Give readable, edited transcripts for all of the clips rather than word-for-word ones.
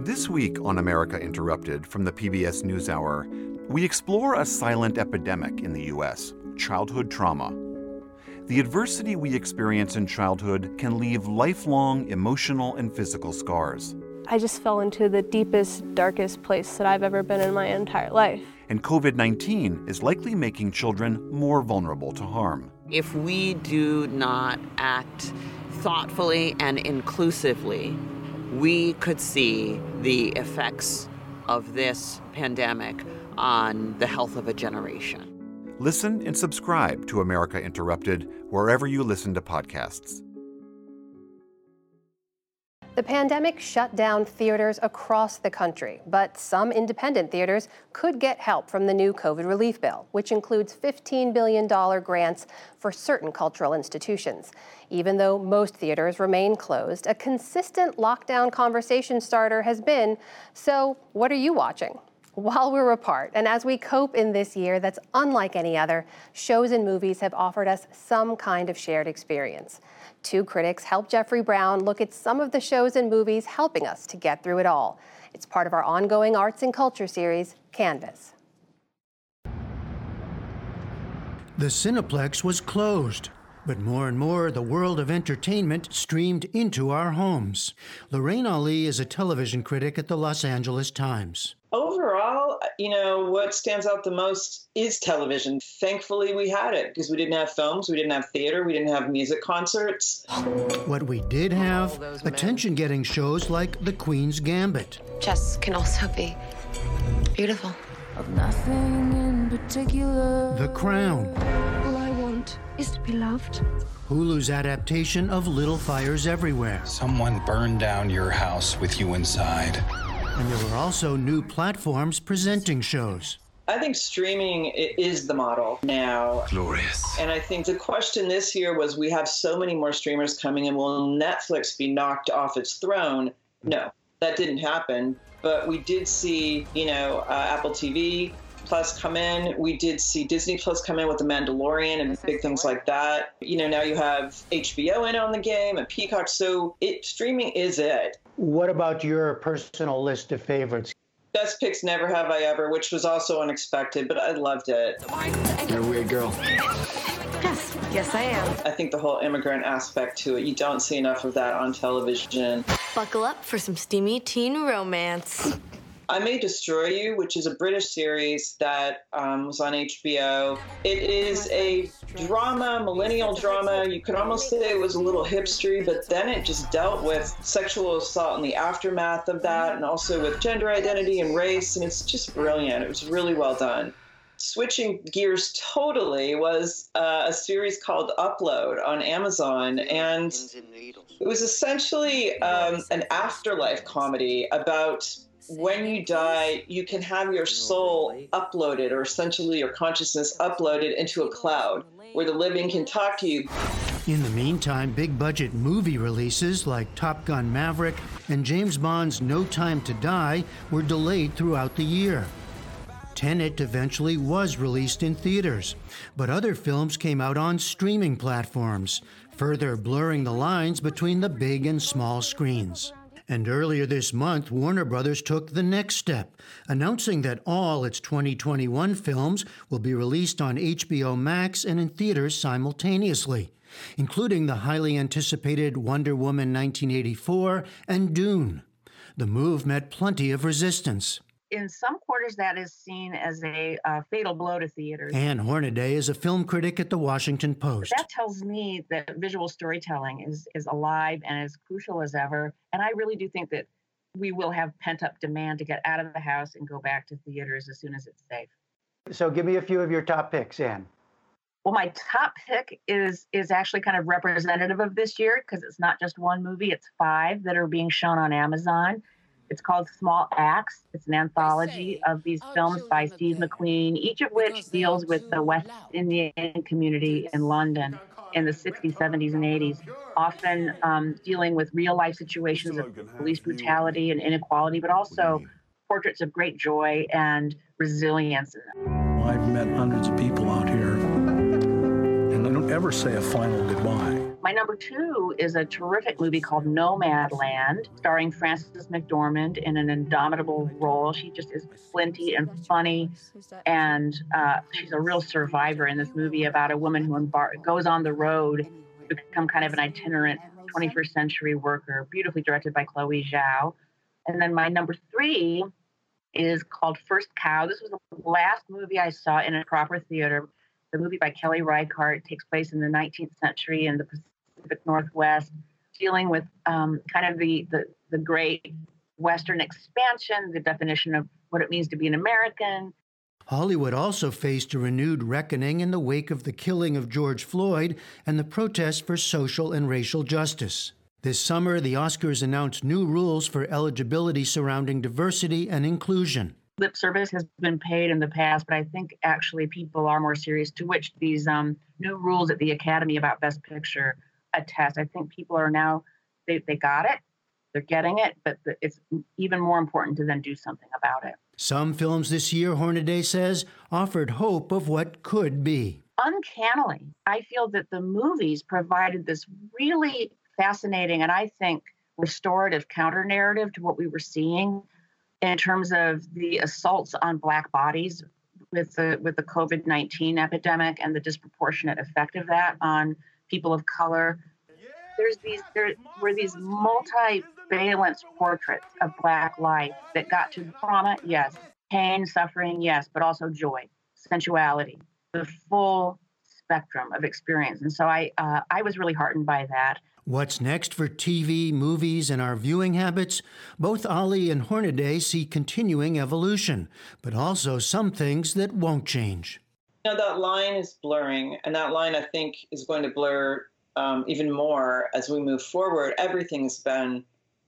This week on America Interrupted from the PBS NewsHour, we explore a silent epidemic in the U.S., childhood trauma. The adversity we experience in childhood can leave lifelong emotional and physical scars. I just fell into the deepest, darkest place that I've ever been in my entire life. And COVID-19 is likely making children more vulnerable to harm. If we do not act thoughtfully and inclusively, we could see the effects of this pandemic on the health of a generation. Listen and subscribe to America Interrupted wherever you listen to podcasts. The pandemic shut down theaters across the country, but some independent theaters could get help from the new COVID relief bill, which includes $15 billion grants for certain cultural institutions. Even though most theaters remain closed, a consistent lockdown conversation starter has been, so what are you watching? While we're apart, and as we cope in this year that's unlike any other, shows and movies have offered us some kind of shared experience. Two critics helped Jeffrey Brown look at some of the shows and movies helping us to get through it all. It's part of our ongoing arts and culture series, Canvas. The Cineplex was closed, but more and more the world of entertainment streamed into our homes. Lorraine Ali is a television critic at the Los Angeles Times. Overall, what stands out the most is television. Thankfully, we had it because we didn't have films, we didn't have theater, we didn't have music concerts. What we did have, attention-getting shows like The Queen's Gambit. Chess can also be beautiful. Of nothing in particular. The Crown. All I want is to be loved. Hulu's adaptation of Little Fires Everywhere. Someone burned down your house with you inside. And there were also new platforms presenting shows. I think streaming is the model now. Glorious. And I think the question this year was, we have so many more streamers coming in. Will Netflix be knocked off its throne? No, that didn't happen. But we did see, Apple TV Plus come in. We did see Disney Plus come in with The Mandalorian and big things like that. Now you have HBO in on the game and Peacock. So streaming is it. What about your personal list of favorites? Best picks Never Have I Ever, which was also unexpected, but I loved it. You're a weird girl. Yes, I am. I think the whole immigrant aspect to it, you don't see enough of that on television. Buckle up for some steamy teen romance. I May Destroy You, which is a British series that was on HBO. It is a drama, millennial drama. You could almost say it was a little hipstery, but then it just dealt with sexual assault and the aftermath of that, and also with gender identity and race, and it's just brilliant. It was really well done. Switching gears totally was a series called Upload on Amazon, and it was essentially an afterlife comedy about when you die, you can have your soul uploaded, or essentially your consciousness uploaded into a cloud where the living can talk to you. In the meantime, big-budget movie releases like Top Gun Maverick and James Bond's No Time to Die were delayed throughout the year. Tenet eventually was released in theaters, but other films came out on streaming platforms, further blurring the lines between the big and small screens. And earlier this month, Warner Brothers took the next step, announcing that all its 2021 films will be released on HBO Max and in theaters simultaneously, including the highly anticipated Wonder Woman 1984 and Dune. The move met plenty of resistance. In some quarters, that is seen as a fatal blow to theaters. Ann Hornaday is a film critic at The Washington Post. That tells me that visual storytelling is alive and as crucial as ever. And I really do think that we will have pent-up demand to get out of the house and go back to theaters as soon as it's safe. So give me a few of your top picks, Ann. Well, my top pick is actually kind of representative of this year because it's not just one movie. It's 5 that are being shown on Amazon. It's called Small Acts. It's an anthology of these films by Steve McQueen, each of which deals with the West Indian community in London in the 60s, 70s, and 80s, often dealing with real-life situations of police brutality and inequality, but also portraits of great joy and resilience. I've met hundreds of people out here, and they don't ever say a final goodbye. My number 2 is a terrific movie called Nomadland, starring Frances McDormand in an indomitable role. She just is flinty and funny, and she's a real survivor in this movie about a woman who goes on the road to become kind of an itinerant 21st century worker, beautifully directed by Chloe Zhao. And then my number 3 is called First Cow. This was the last movie I saw in a proper theater. The movie by Kelly Reichardt takes place in the 19th century in the Pacific Northwest, dealing with kind of the great Western expansion, the definition of what it means to be an American. Hollywood also faced a renewed reckoning in the wake of the killing of George Floyd and the protests for social and racial justice. This summer, the Oscars announced new rules for eligibility surrounding diversity and inclusion. Lip service has been paid in the past, but I think actually people are more serious, to which these new rules at the Academy about Best Picture attest. I think people are now, they got it, they're getting it, but it's even more important to then do something about it. Some films this year, Hornaday says, offered hope of what could be. Uncannily, I feel that the movies provided this really fascinating and I think restorative counter-narrative to what we were seeing in terms of the assaults on Black bodies with the COVID-19 epidemic and the disproportionate effect of that on people of color. There were these multi-valence portraits of Black life that got to trauma, yes, pain, suffering, yes, but also joy, sensuality, the full spectrum of experience. And so I was really heartened by that. What's next for TV, movies, and our viewing habits? Both Ali and Hornaday see continuing evolution, but also some things that won't change. That line is blurring, and that line, I think, is going to blur even more as we move forward. Everything's been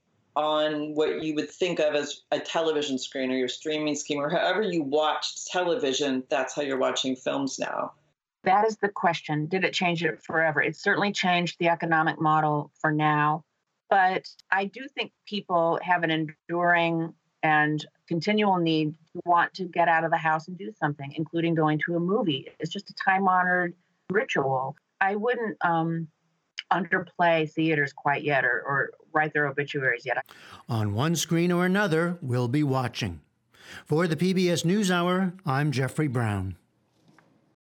on what you would think of as a television screen or your streaming scheme, or however you watched television, that's how you're watching films now. That is the question. Did it change it forever? It certainly changed the economic model for now. But I do think people have an enduring and continual need to want to get out of the house and do something, including going to a movie. It's just a time-honored ritual. I wouldn't underplay theaters quite yet or write their obituaries yet. On one screen or another, we'll be watching. For the PBS NewsHour, I'm Jeffrey Brown.